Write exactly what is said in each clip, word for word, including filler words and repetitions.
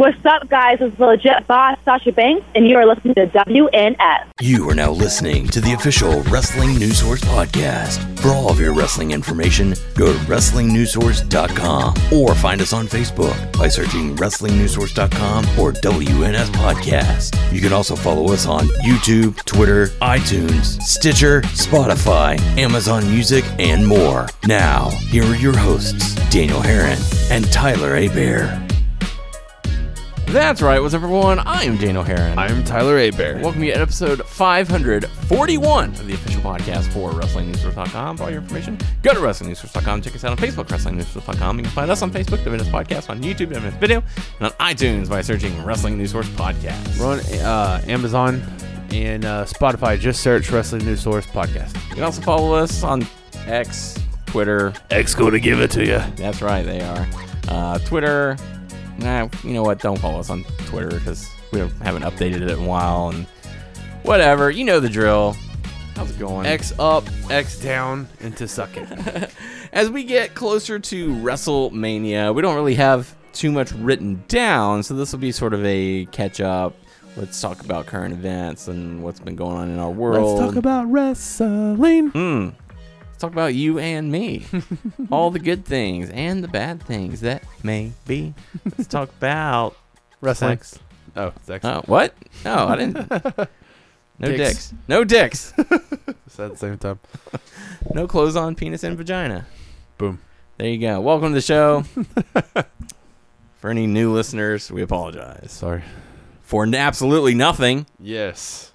What's up, guys? It's the legit boss, Sasha Banks, and you are listening to W N S. You are now listening to the official Wrestling News Source podcast. For all of your wrestling information, go to wrestling news source dot com or find us on Facebook by searching wrestling news source dot com or W N S Podcast. You can also follow us on YouTube, Twitter, iTunes, Stitcher, Spotify, Amazon Music, and more. Now, here are your hosts, Daniel Herron and Tyler Abear. That's right. What's up, everyone? I am Daniel Herron. I'm Tyler Abear. Welcome to episode five forty-one of the official podcast for wrestling news source dot com. For all your information, go to wrestling news source dot com. Check us out on Facebook, wrestling news source dot com. You can find us on Facebook, W N S Podcast, on YouTube, W N S Video, and on iTunes by searching Wrestling News Source Podcast. We're on uh, Amazon and uh, Spotify. Just search Wrestling News Source Podcast. You can also follow us on X, Twitter. X going to give it to you. That's right, they are. Uh, Twitter. Nah, you know what? Don't follow us on Twitter because we haven't updated it in a while and whatever. You know the drill. How's it going? X up, X down, and to suck it. As we get closer to WrestleMania, we don't really have too much written down, so this will be sort of a catch-up. Let's talk about current events and what's been going on in our world. Let's talk about wrestling. Hmm. Talk about you and me. All the good things and the bad things that may be. Let's talk about wrestling. Sex. Oh, sex. Uh, what? No, I didn't. No Dicks. dicks. No dicks. Said at the same time. No clothes on, penis and vagina. Boom. There you go. Welcome to the show. For any new listeners, we apologize. Sorry. For absolutely nothing. Yes.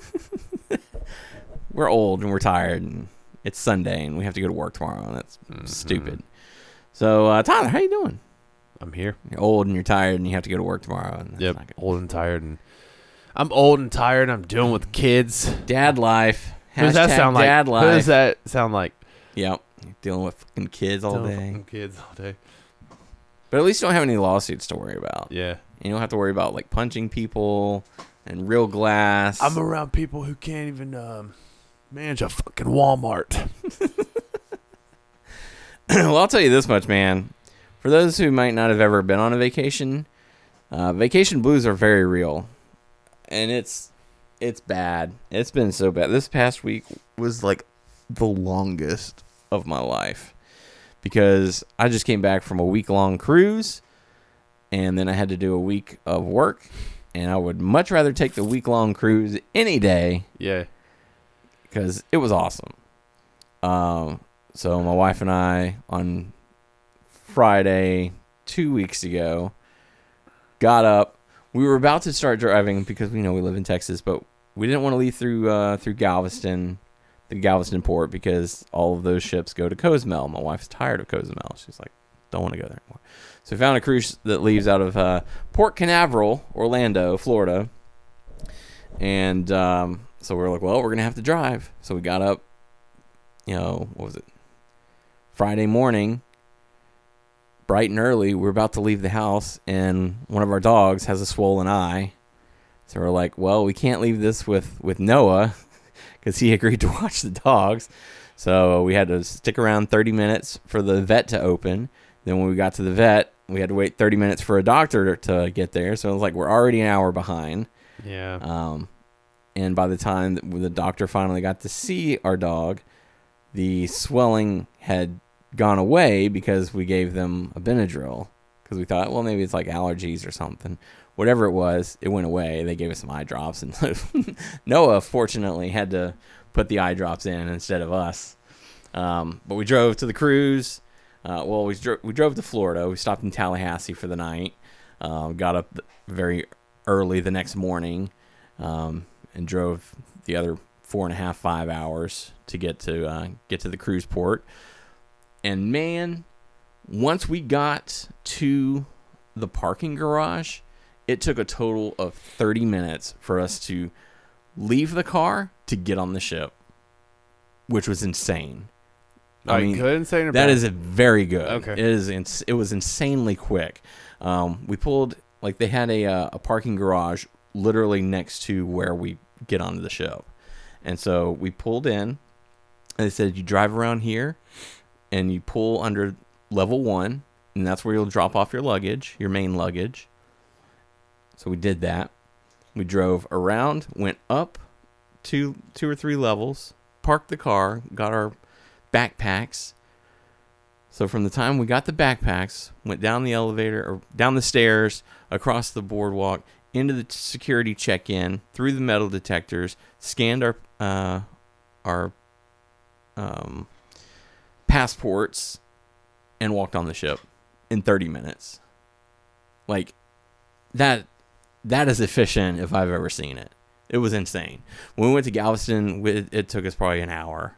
We're old and we're tired and it's Sunday and we have to go to work tomorrow and that's mm-hmm. stupid. So, uh, Tyler, how you doing? I'm here. You're old and you're tired and you have to go to work tomorrow. And that's yep, not good. Old and tired. and I'm old and tired. I'm dealing with kids. Dad life. Who does that sound like? Dad life. Who does that sound like? Yep. You're dealing with fucking kids all dealing day. With fucking kids all day. But at least you don't have any lawsuits to worry about. Yeah. You don't have to worry about like punching people and real glass. I'm around people who can't even um, manage a fucking Walmart. Well, I'll tell you this much, man. For those who might not have ever been on a vacation, uh, vacation blues are very real. And it's it's bad. It's been so bad. This past week was like the longest of my life. Because I just came back from a week-long cruise. And then I had to do a week of work. And I would much rather take the week-long cruise any day. Yeah. Because it was awesome. Um, so my wife and I, on Friday, two weeks ago, got up. We were about to start driving because we know we live in Texas, but we didn't want to leave through uh, through Galveston, the Galveston port, because all of those ships go to Cozumel. My wife's tired of Cozumel. She's like, don't want to go there anymore. So we found a cruise that leaves out of uh, Port Canaveral, Orlando, Florida. And um, so we we're like, well, we're going to have to drive. So we got up, you know, what was it? Friday morning, bright and early. We're about to leave the house, and one of our dogs has a swollen eye. So we're like, well, we can't leave this with, with Noah because he agreed to watch the dogs. So we had to stick around thirty minutes for the vet to open. Then when we got to the vet, we had to wait thirty minutes for a doctor to get there. So it was like we're already an hour behind. Yeah. Um, and by the time that the doctor finally got to see our dog, the swelling had gone away because we gave them a Benadryl. Because we thought, well, maybe it's like allergies or something. Whatever it was, it went away. They gave us some eye drops. And Noah, fortunately, had to put the eye drops in instead of us. Um, but we drove to the cruise. Uh, well, we, dro- we drove to Florida. We stopped in Tallahassee for the night. Uh, got up very early the next morning um, and drove the other four and a half, five hours to get to uh, get to the cruise port. And man, once we got to the parking garage, it took a total of thirty minutes for us to leave the car to get on the ship, which was insane. I mean, good, insane, or that bad? is a very good. Okay, it is. Ins- it was insanely quick. Um, we pulled like they had a uh, a parking garage literally next to where we get onto the ship, and so we pulled in. And they said you drive around here, and you pull under level one, and that's where you'll drop off your luggage, your main luggage. So we did that. We drove around, went up two, two or three levels, parked the car, got our backpacks. So from the time we got the backpacks, went down the elevator or down the stairs, across the boardwalk, into the security check-in, through the metal detectors, scanned our uh, our um, passports, and walked on the ship in thirty minutes. Like, that that is efficient if I've ever seen it. It was insane. When we went to Galveston, it, it took us probably an hour.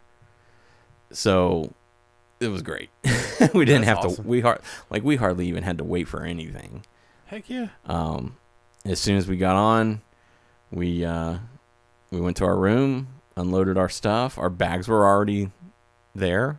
So it was great. we didn't That's have awesome. to we hard like we hardly even had to wait for anything. Heck yeah. Um, as soon as we got on, we uh, we went to our room, unloaded our stuff. Our bags were already there.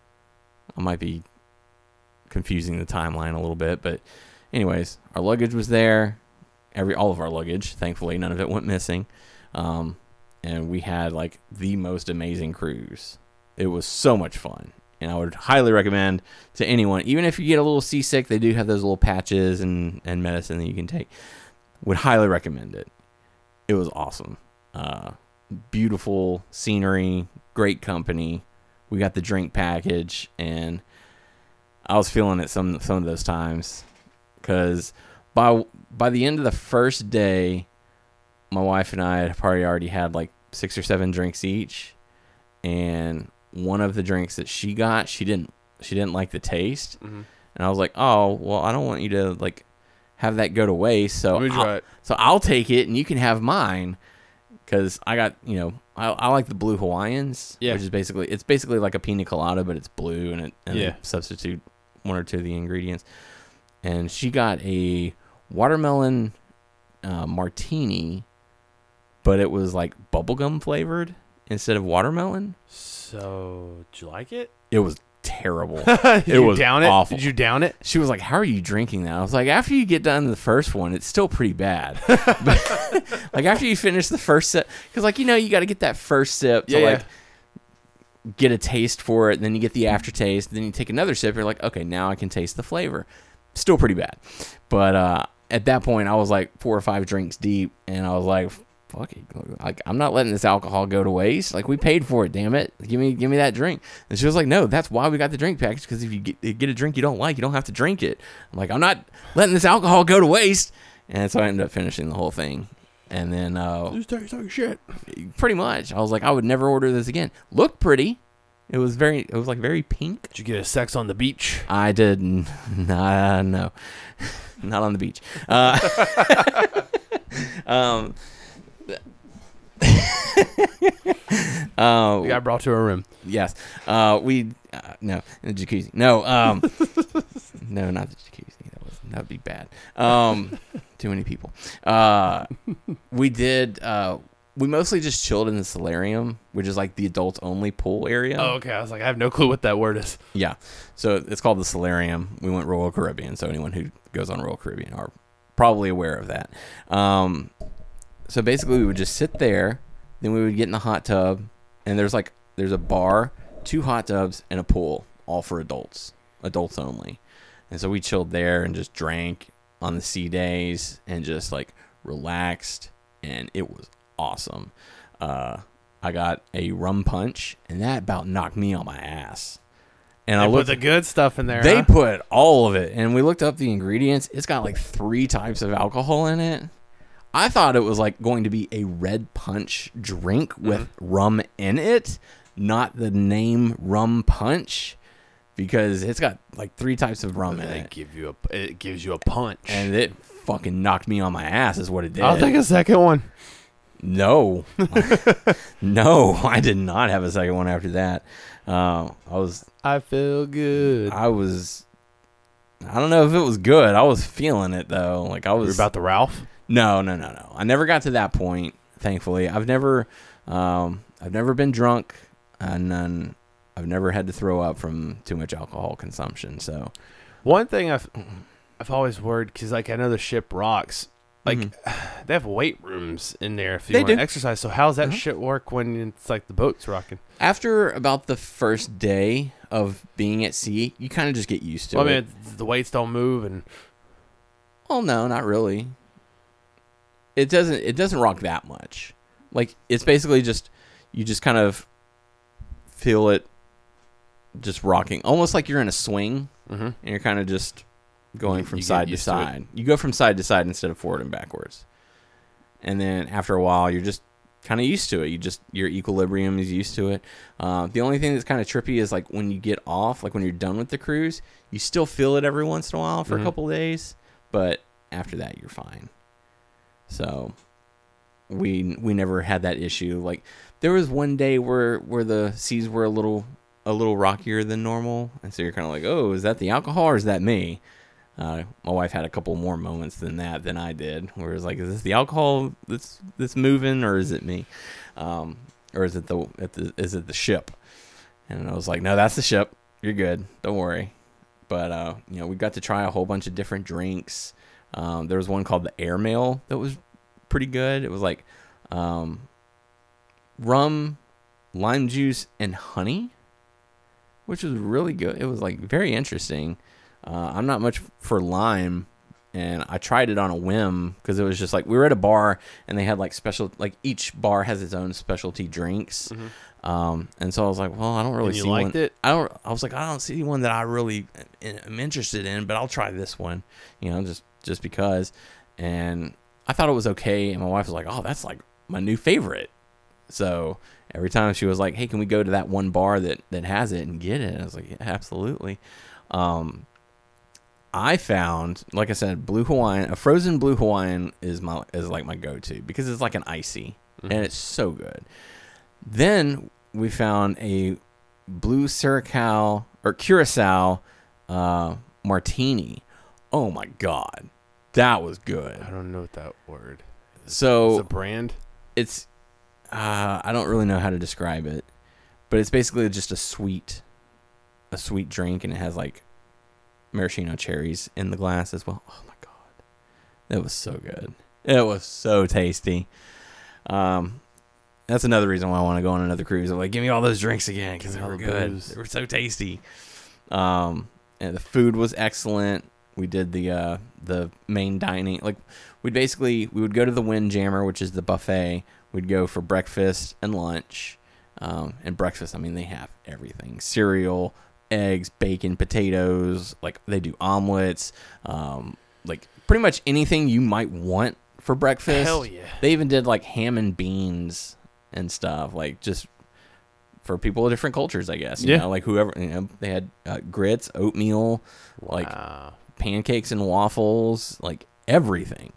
I might be confusing the timeline a little bit, but anyways, our luggage was there. Every all of our luggage, thankfully, none of it went missing. Um, and we had like the most amazing cruise. It was so much fun. And I would highly recommend to anyone, even if you get a little seasick, they do have those little patches and, and medicine that you can take. Would highly recommend it. It was awesome. Uh, beautiful scenery, great company. We got the drink package, and I was feeling it some some of those times. Because by, by the end of the first day, my wife and I had probably already had like six or seven drinks each. And one of the drinks that she got, she didn't she didn't like the taste. Mm-hmm. And I was like, oh, well, I don't want you to like have that go to waste. So Let me try I'll, it. so I'll take it and you can have mine. Because I got, you know, I, I like the blue Hawaiians. Yeah. Which is basically, it's basically like a pina colada, but it's blue and it and Yeah. they substitute one or two of the ingredients. And she got a watermelon uh, martini, but it was like bubblegum flavored instead of watermelon. So, did you like it? It was terrible. Did It you was down it? awful. Did you down it? She was like, how are you drinking that? I was like, after you get done the first one, it's still pretty bad. But, like, after you finish the first sip, because, like, you know, you got to get that first sip to, Yeah, like, yeah. get a taste for it. And then you get the aftertaste. Then you take another sip. You're like, okay, now I can taste the flavor. Still pretty bad. But uh, at that point, I was, like, four or five drinks deep. And I was like, fuck it. Like, I'm not letting this alcohol go to waste. Like, we paid for it, damn it. Give me give me that drink. And she was like, no, that's why we got the drink package, because if you get, get a drink you don't like, you don't have to drink it. I'm like, I'm not letting this alcohol go to waste. And so I ended up finishing the whole thing. And then uh, Just tastes like shit. pretty much, I was like, I would never order this again. Looked pretty. It was very, it was like very pink. Did you get a sex on the beach? I did n- nah, no. Not on the beach. Uh, um, uh, We got brought to a room. yes. Uh, we uh, no in the jacuzzi. No. Um, no, not the jacuzzi. That was that would be bad. Um, too many people. Uh, we did. Uh, we mostly just chilled in the solarium, which is like the adults only pool area. Oh, okay. I was like, I have no clue what that word is. Yeah. So it's called the solarium. We went Royal Caribbean. So anyone who goes on Royal Caribbean are probably aware of that. Um, so basically we would just sit there, then we would get in the hot tub, and there's like, there's a bar, two hot tubs, and a pool, all for adults, adults only. And so we chilled there and just drank on the sea days and just like relaxed, and it was awesome. Uh, I got a rum punch, and that about knocked me on my ass. And They I put looked, the good stuff in there. they huh? put all of it, and we looked up the ingredients. It's got like three types of alcohol in it. I thought it was like going to be a red punch drink with Mm-hmm. rum in it, not the name rum punch, because it's got like three types of rum in They it, give you a. It gives you a punch. and it fucking knocked me on my ass. Is what it did. I'll take a second one. No, no, I did not have a second one after that. Uh, I was, I feel good. I was, I don't know if it was good. I was feeling it though. Like I was You're about the Ralph. No, no, no, no. I never got to that point. Thankfully, I've never, um, I've never been drunk, and then I've never had to throw up from too much alcohol consumption. So, One thing I've I've always worried, because like I know the ship rocks. Like Mhm. they have weight rooms in there if you They want to do. exercise. So how's that Uh-huh. shit work when it's like the boat's rocking? after about the first day of being at sea, you kind of just get used to Well, I it. mean, the weights don't move, and Well, no, not really. it doesn't it doesn't rock that much. Like it's basically just you just kind of feel it just rocking, almost like you're in a swing, mm-hmm. and you're kind of just going from you side to side. To you go from side to side instead of forward and backwards. And then after a while, you're just kind of used to it. You just your equilibrium is used to it. Uh, the only thing that's kind of trippy is like when you get off, like when you're done with the cruise, you still feel it every once in a while for mm-hmm. a couple of days, but after that, you're fine. So we we never had that issue. Like there was one day where where the seas were a little a little rockier than normal, and so you're kind of like, oh, is that the alcohol or is that me? Uh, my wife had a couple more moments than that than I did, where it's like, is this the alcohol that's that's moving, or is it me, um, or is it the, the is it the ship? And I was like, no, that's the ship. You're good. Don't worry. But uh, you know, we got to try a whole bunch of different drinks. Um, there was one called the Airmail that was pretty good. It was like um, rum, lime juice, and honey, which was really good. It was like very interesting. Uh, I'm not much for lime, and I tried it on a whim because it was just like we were at a bar and they had like special, like each bar has its own specialty drinks. Mm-hmm. Um, and so I was like, well, I don't really and you see liked one. It? I don't. I was like, I don't see one that I really am interested in, but I'll try this one, you know, just just because. And I thought it was okay, and my wife was like, oh, that's like my new favorite. So every time she was like, hey, can we go to that one bar that that has it and get it? I was like, yeah, absolutely. Um, I found, like I said, Blue Hawaiian, a frozen Blue Hawaiian is my is like my go-to because it's like an icy, mm-hmm. and it's so good. Then we found a Blue Curacao or Curacao uh, martini. Oh my god, that was good. I don't know what that word. So it's a brand. It's uh, I don't really know how to describe it, but it's basically just a sweet, a sweet drink, and it has like maraschino cherries in the glass as well. Oh my god, that was so good. It was so tasty. Um, that's another reason why I want to go on another cruise. I'm like, give me all those drinks again because they were good. Booze. They were so tasty. Um, and the food was excellent. We did the uh, the main dining. Like we basically we would go to the Windjammer, which is the buffet. We'd go for breakfast and lunch. Um, and breakfast, I mean, they have everything: cereal, eggs, bacon, potatoes. Like they do omelets. Um, like pretty much anything you might want for breakfast. Hell yeah! They even did like ham and beans and stuff. Like just for people of different cultures, I guess. You yeah. know, like whoever. You know, they had uh, grits, oatmeal, wow. like pancakes and waffles, like everything.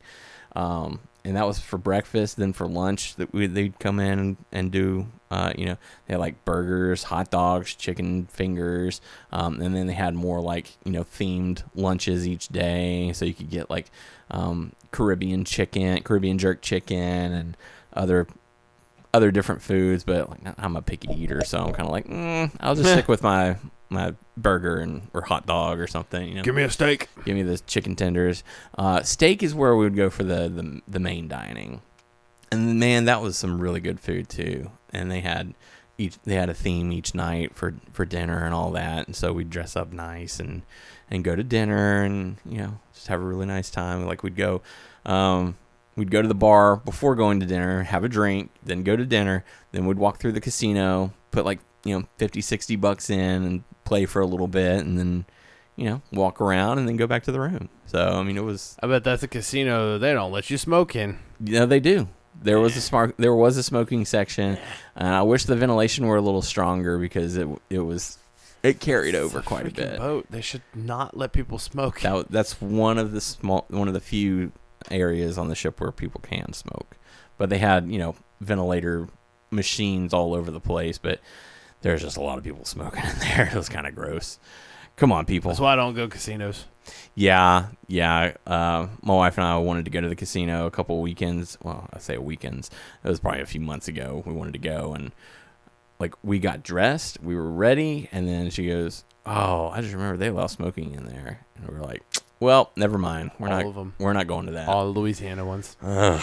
Um, and that was for breakfast. Then for lunch, that we they'd come in and, and do. Uh, you know, they had like burgers, hot dogs, chicken fingers, um, and then they had more like, you know, themed lunches each day. So you could get like um, Caribbean chicken, Caribbean jerk chicken, and other other different foods. But like, I'm a picky eater, so I'm kind of like, mm, I'll just stick with my my burger and or hot dog or something. You know, give me a steak. Give me the chicken tenders. Uh, steak is where we would go for the the, the main dining. And man, that was some really good food too. And they had each they had a theme each night for, for dinner and all that. And so we'd dress up nice and, and go to dinner and, you know, just have a really nice time. Like we'd go um, we'd go to the bar before going to dinner, have a drink, then go to dinner, then we'd walk through the casino, put like, you know, fifty, sixty bucks in and play for a little bit, and then, you know, walk around and then go back to the room. So I mean, it was I bet that's a casino they don't let you smoke in. Yeah, they do. There was a smart. There was a smoking section, and I wish the ventilation were a little stronger because it it was it carried It's over a quite a freaking bit. Boat. They should not let people smoke. That that's one of the small one of the few areas on the ship where people can smoke, but they had, you know, ventilator machines all over the place. But there's just a lot of people smoking in there. It was kind of gross. Come on, people. That's why I don't go casinos. Yeah, yeah. Uh, my wife and I wanted to go to the casino a couple of weekends. Well, I say weekends. It was probably a few months ago. We wanted to go, and like we got dressed, we were ready, and then she goes, "Oh, I just remember they allow smoking in there," and we were like, "Well, never mind. We're All not. of them. We're not going to that. All the Louisiana ones. Ugh.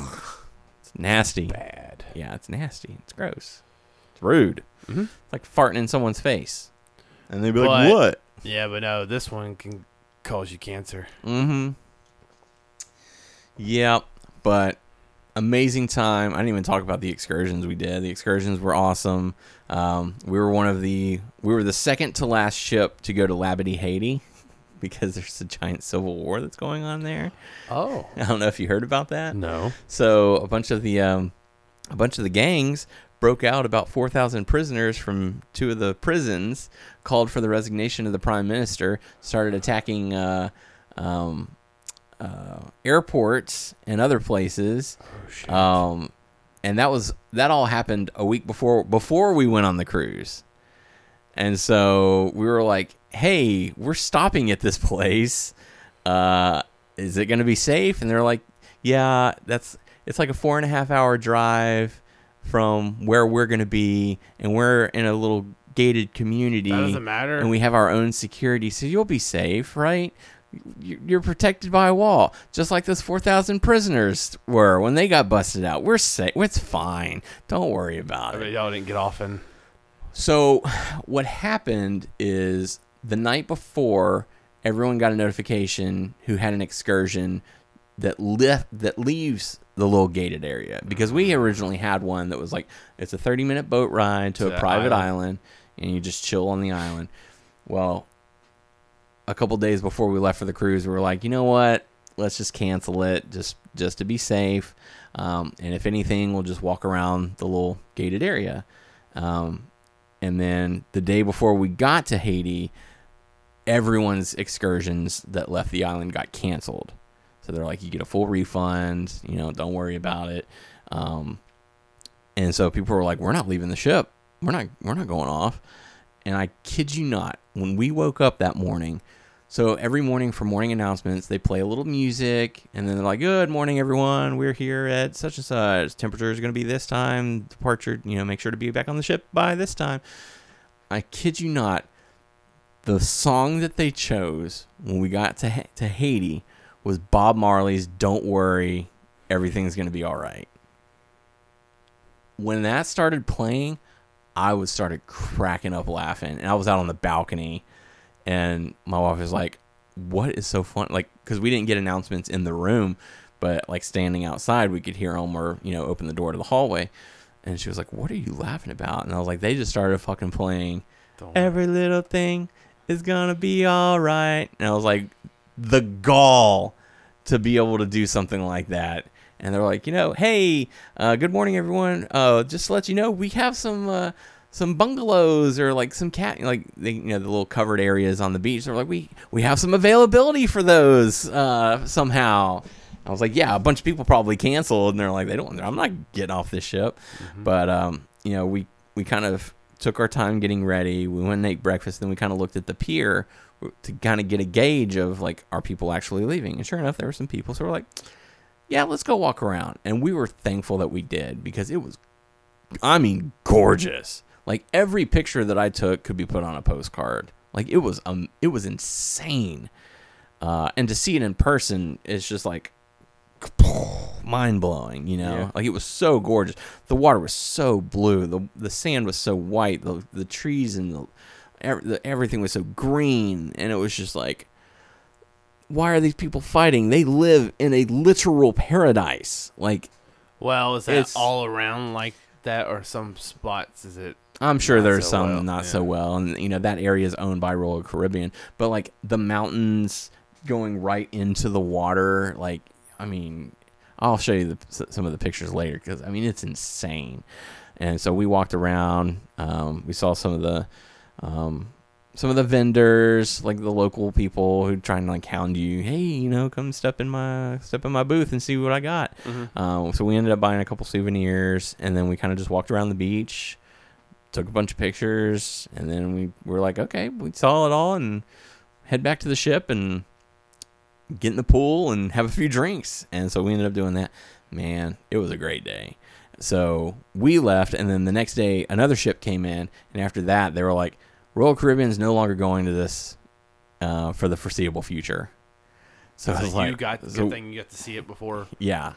It's nasty. Bad. Yeah, it's nasty. It's gross. It's rude. Mm-hmm. It's like farting in someone's face, and they'd be But- like, "What?" Yeah, but no, this one can cause you cancer. Mm-hmm. Yep. But amazing time. I didn't even talk about the excursions we did. The excursions were awesome. Um, we were one of the we were the second to last ship to go to Labadee, Haiti, because there's a giant civil war that's going on there. Oh, I don't know if you heard about that. no. So a bunch of the um, a bunch of the gangs broke out about four thousand prisoners from two of the prisons, called for the resignation of the prime minister, started attacking uh, um, uh, airports and other places. Oh, shit. Um, and that was that all happened a week before before we went on the cruise. And so we were like, hey, we're stopping at this place. Uh, is it going to be safe? And they're like, yeah, that's it's like a four and a half hour drive from where we're going to be. And we're in a little gated community. That doesn't matter. And we have our own security. So you'll be safe, right? You're protected by a wall, just like those four thousand prisoners were when they got busted out. We're safe. It's fine. Don't worry about I it. mean, y'all didn't get off in. So what happened is the night before, everyone got a notification who had an excursion that left that leaves the little gated area, because we originally had one that was like it's a thirty minute boat ride to To a private island. island, and you just chill on the island. Well, a couple days before we left for the cruise, we were like, you know what? Let's just cancel it, just just to be safe. Um, and if anything, we'll just walk around the little gated area. Um, and then the day before we got to Haiti, everyone's excursions that left the island got canceled. So they're like, you get a full refund. You know, don't worry about it. Um, and so people were like, we're not leaving the ship. We're not. We're not going off. And I kid you not, when we woke up that morning, so every morning for morning announcements, they play a little music, and then they're like, good morning, everyone. We're here at such and such. Temperature is going to be this time. Departure, you know, make sure to be back on the ship by this time. I kid you not, the song that they chose when we got to ha- to Haiti was Bob Marley's Don't Worry, Everything's Going to Be All Right. When that started playing, I was started cracking up laughing, and I was out on the balcony, and my wife was like, what is so fun? Like, because we didn't get announcements in the room, but like standing outside, we could hear them, or, you know, open the door to the hallway. And she was like, what are you laughing about? And I was like, they just started fucking playing Don't Every Little Thing is Gonna Be All Right. And I was like, the gall to be able to do something like that. And they're like, you know, hey, uh, good morning, everyone. Uh, just to let you know, we have some uh, some bungalows, or like some cat, like they, you know, the little covered areas on the beach. They're like, we we have some availability for those uh, somehow. I was like, yeah, a bunch of people probably canceled, and they're like, they don't. I'm not getting off this ship. Mm-hmm. But um, you know, we we kind of took our time getting ready. We went and ate breakfast. Then we kind of looked at the pier to kind of get a gauge of like, are people actually leaving? And sure enough, there were some people. So we're like, yeah, let's go walk around. And we were thankful that we did, because it was, I mean, gorgeous. Like, every picture that I took could be put on a postcard. Like, it was um, it was insane. Uh, and to see it in person is just like mind-blowing, you know? Yeah. Like, it was so gorgeous. The water was so blue. The the sand was so white. The the trees and the, every, the everything was so green. And it was just like, why are these people fighting? They live in a literal paradise. Like, Well, is that It's- all around like that, or some spots? Is it? I'm sure Not there's so some well, not yeah. so well, and you know that area is owned by Royal Caribbean. But like the mountains going right into the water, like, I mean, I'll show you the, some of the pictures later, because I mean, it's insane. And so we walked around. Um, we saw some of the um, some of the vendors, like the local people who trying to like hound you. Hey, you know, come step in my step in my booth and see what I got. Mm-hmm. Um, so we ended up buying a couple souvenirs, and then we kind of just walked around the beach, took a bunch of pictures, and then we were like, okay, we saw it all, and head back to the ship and get in the pool and have a few drinks. And so we ended up doing that. Man, it was a great day. So we left, and then the next day another ship came in, and after that they were like, Royal Caribbean is no longer going to this uh, for the foreseeable future. So So I was you like, got so- good thing you got to see it before. yeah.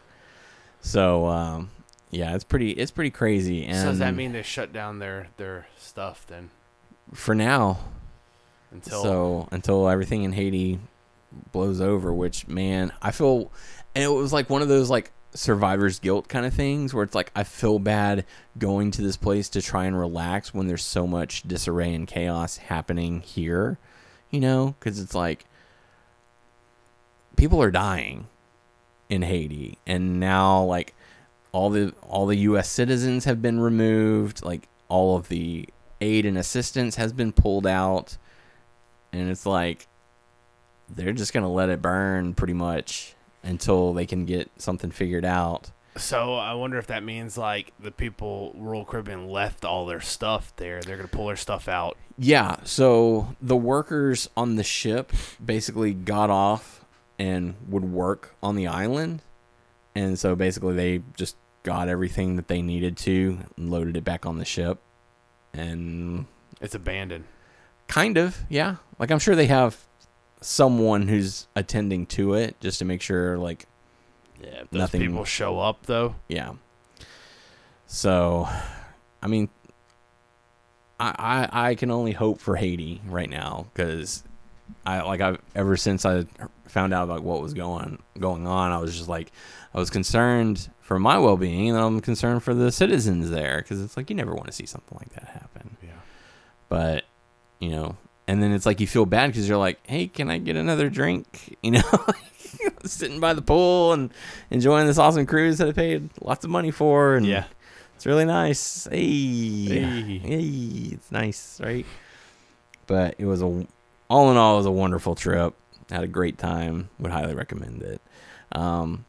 So um, yeah, it's pretty it's pretty crazy. And So does that mean they shut down their their stuff then for now? until? So until everything in Haiti blows over, which, man, I feel, and it was like one of those like survivor's guilt kind of things where it's like I feel bad going to this place to try and relax when there's so much disarray and chaos happening here, you know, because it's like people are dying in Haiti, and now like all the all the U S citizens have been removed, like all of the aid and assistance has been pulled out, and it's like they're just gonna let it burn pretty much until they can get something figured out. So I wonder if that means like the people Royal Caribbean left all their stuff there. They're gonna pull their stuff out. Yeah. So the workers on the ship basically got off and would work on the island, and so basically they just got everything that they needed to and loaded it back on the ship, and It's abandoned. kind of, yeah. Like I'm sure they have someone who's attending to it just to make sure, like, Yeah, if those Nothing- people show up though. yeah. So, I mean, I I, I can only hope for Haiti right now because I like I ever since I found out about what was going going on, I was just like I was concerned for my well being, and I'm concerned for the citizens there because it's like you never want to see something like that happen. Yeah. But you know, and then it's like you feel bad because you're like, hey, can I get another drink? You know, sitting by the pool and enjoying this awesome cruise that I paid lots of money for, and Yeah. it's really nice. Hey, Hey. hey, it's nice, right? But it was a, all in all, it was a wonderful trip. Had a great time. Would highly recommend it. Um,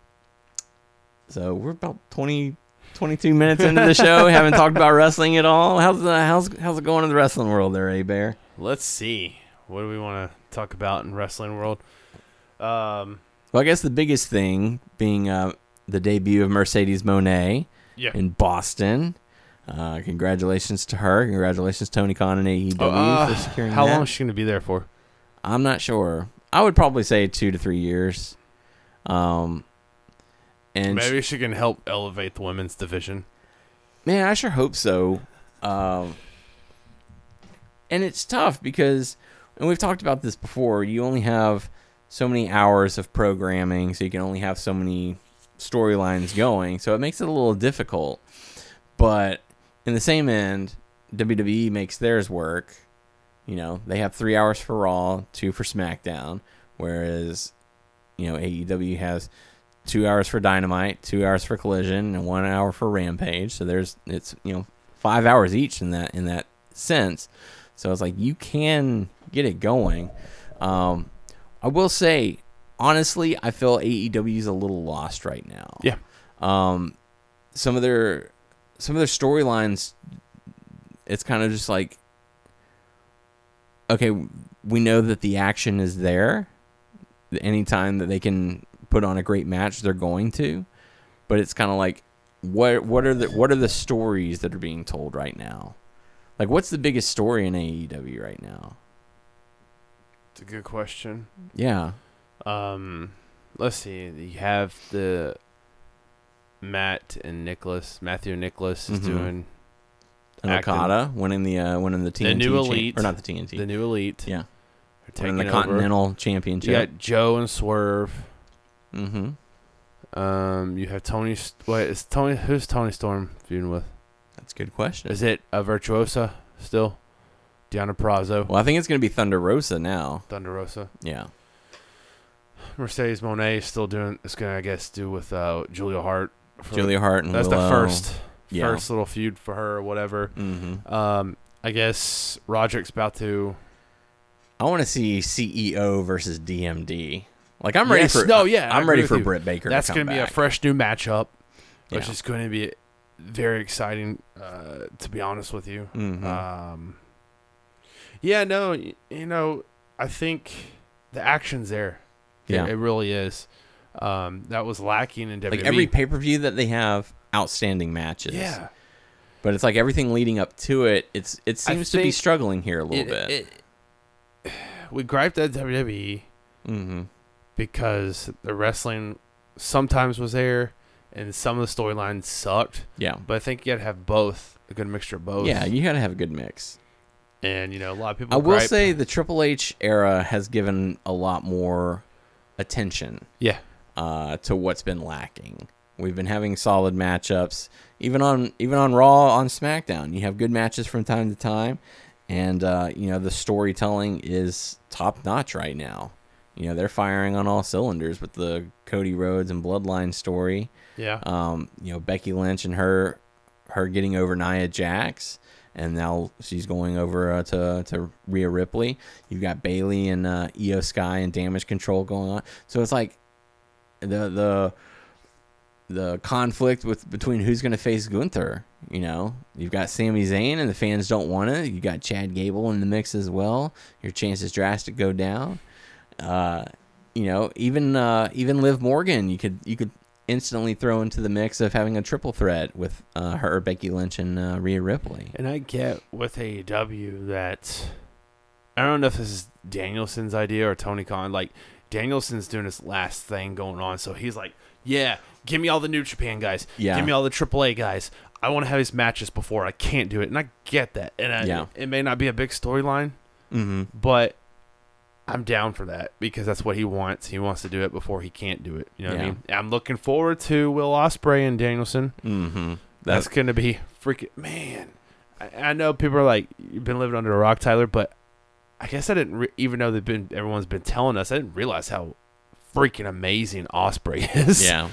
so we're about twenty, twenty-two minutes into the show. We haven't talked about wrestling at all. How's the how's how's it going in the wrestling world there, A Bear? Let's see. What do we want to talk about in wrestling world? Um, Well, I guess the biggest thing being uh, the debut of Mercedes Moné yeah. in Boston. Uh, congratulations to her. Congratulations, Tony Khan and A E W Uh, for securing how that. long is she going to be there for? I'm not sure. I would probably say two to three years. Um, and Maybe she can help elevate the women's division. man, I sure hope so. Um, and it's tough because, and we've talked about this before, you only have so many hours of programming, so you can only have so many storylines going, so it makes it a little difficult. But in the same end, W W E makes theirs work. You know, they have three hours for Raw, two for SmackDown, whereas, you know, A E W has two hours for Dynamite, two hours for Collision, and one hour for Rampage. So there's, it's, you know, five hours each in that in that sense. So it's like you can get it going. Um, I will say, honestly, I feel A E W is a little lost right now. Yeah. Um, some of their some of their storylines, it's kind of just like, okay, we know that the action is there. Anytime that they can put on a great match, they're going to. But it's kind of like, what what are the what are the stories that are being told right now? Like, what's the biggest story in A E W right now? It's a good question. Yeah. Um, let's see. You have the Matt and Nicholas. Matthew and Nicholas is Mhm. doing And Acting. Okada winning the uh, winning the T N T new cha- Elite. or not the T N T. the new Elite. yeah. They're Winning the taking over. Continental You Championship. got Joe and Swerve. Mm-hmm. Um, you have Tony. St- Wait, is Tony? Who's Tony Storm feuding with? That's a good question. Is it a Virtuosa still? Deonna Purrazzo, Well, I think it's going to be Thunder Rosa now. Thunder Rosa. Yeah. Mercedes Moné is still doing. It's gonna, I guess, do with uh, Julia Hart. for- Julia Hart and That's Willow. the first, Yeah. first little feud for her or whatever. Mm-hmm. Um, I guess Roderick's about to. I want to see C E O versus D M D. Like, I'm ready Yes, for. no, yeah, I I'm agree ready with for you. Britt Baker. That's to going come to be a back. fresh new matchup, which Yeah. is going to be very exciting. Uh, to be honest with you. Mhm. Um, yeah, no, y- you know, I think the action's there. It- Yeah. it, really is. Um, that was lacking in W W E. Like every pay per view that they have, outstanding matches. yeah, But it's like everything leading up to it. It's it I seems to be think struggling here a little It- bit. it- we griped at W W E mm-hmm. because the wrestling sometimes was there and some of the storylines sucked. Yeah. But I think you got to have both, a good mixture of both. Yeah, you gotta have a good mix. And, you know, a lot of people I will gripe- say the Triple H era has given a lot more attention Yeah. uh, to what's been lacking. We've been having solid matchups, even on even on Raw, on SmackDown. You have good matches from time to time, and uh, you know the storytelling is top notch right now. You know they're firing on all cylinders with the Cody Rhodes and Bloodline story. Yeah. Um, you know Becky Lynch and her her getting over Nia Jax, and now she's going over uh, to to Rhea Ripley. You've got Bayley and uh, Io Sky and Damage Control going on. So it's like the the. the conflict with between who's going to face Gunther. You know, you've got Sami Zayn and the fans don't want it. You got Chad Gable in the mix as well. Your chances drastic go down. Uh, you know, even uh, even Liv Morgan, you could you could instantly throw into the mix of having a triple threat with uh, her, Becky Lynch, and uh, Rhea Ripley. And I get with A E W that I don't know if this is Danielson's idea or Tony Khan. Like Danielson's doing his last thing going on, so he's like, yeah. Give me all the New Japan guys. Yeah. Give me all the triple A guys. I want to have these matches before. I can't do it. And I get that. And I, Yeah. it may not be a big storyline, Mm-hmm. but I'm down for that because that's what he wants. He wants to do it before he can't do it. You know what I Yeah. mean? I'm looking forward to Will Ospreay and Danielson. Mm-hmm. That's, going to be freaking... Man, I, I know people are like, you've been living under a rock, Tyler, but I guess I didn't... Re- even though they've been, everyone's been telling us, I didn't realize how freaking amazing Ospreay is. Yeah.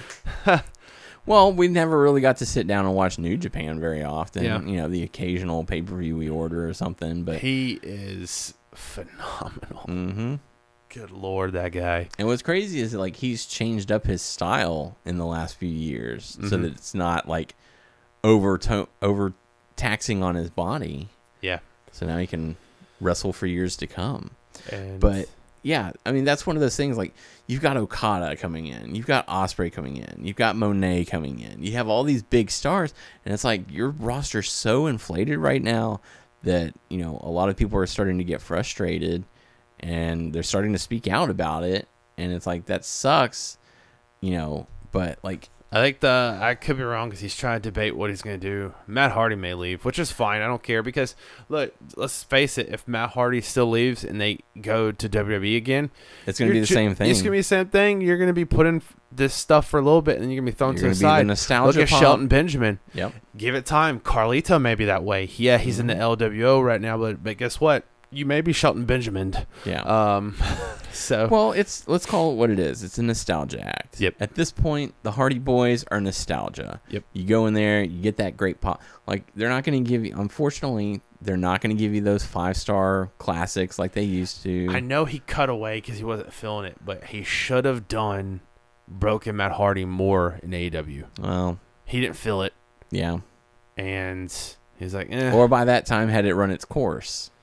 Well, we never really got to sit down and watch New Japan very often. Yeah. You know, the occasional pay-per-view we order or something. But He is phenomenal. mm-hmm. Good Lord, that guy. And what's crazy is like he's changed up his style in the last few years so Mhm. that it's not like over over taxing on his body. Yeah. So now he can wrestle for years to come. And But yeah, I mean that's one of those things. Like you've got Okada coming in, you've got Ospreay coming in, you've got Monet coming in. You have all these big stars, and it's like your roster's so inflated right now that you know a lot of people are starting to get frustrated, and they're starting to speak out about it. And it's like that sucks, you know. But like I think the I could be wrong because he's trying to debate what he's going to do. Matt Hardy may leave, which is fine. I don't care because look, let's face it. If Matt Hardy still leaves and they go to W W E again, it's going to be you're the ju- same thing. It's going to be the same thing. You're going to be putting f- this stuff for a little bit, and then you're going to be thrown You're to the gonna be the side. nostalgia Look at pop. Shelton Benjamin. Yep. Give it time. Carlito may be that way. Yeah, he's in the L W O right now, but but guess what? You may be Shelton Benjamin. Yeah. Um. So. Well, it's let's call it what it is. It's a nostalgia act. Yep. At this point, the Hardy Boys are nostalgia. Yep. You go in there, you get that great pop. Like they're not going to give you. Unfortunately, they're not going to give you those five star classics like they used to. I know he cut away because he wasn't feeling it, but he should have done Broken Matt Hardy more in A E W. Well, He didn't feel it, yeah. and he's like, eh. Or by that time, had it run its course.